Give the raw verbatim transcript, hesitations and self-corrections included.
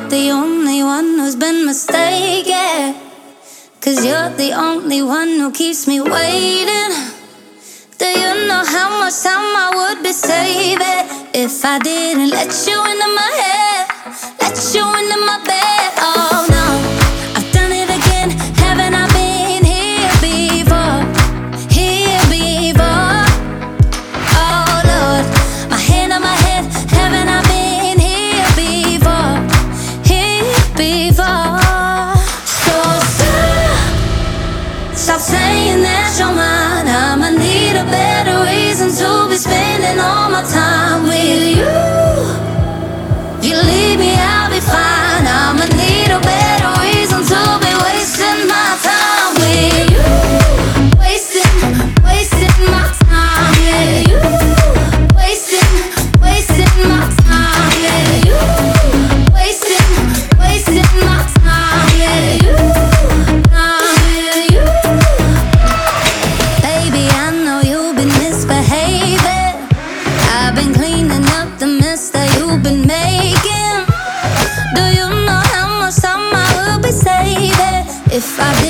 not the only one who's been mistaken, 'cause you're the only one who keeps me waiting. Do you know how much time I would be saving if I didn't let you into my head, let you into my bed? Oh no, I've done it again. Haven't I been here before? Here before. Oh Lord, my hand on my head. Haven't I been here before? Here before. So stop, stop saying that you're mine. I'ma need a better reason to be spending all my time with you. You leave me, I'll be fine. I'ma need a better reason to be wasting my time with you. Wasting, wasting my time with you. Wasting, wasting my time with you. Wasting, wasting my time with you. Time with you. Baby, I know you've been misbehaving. I've been cleaning up the mess that you've been making. Do you know how much time I will be saving if I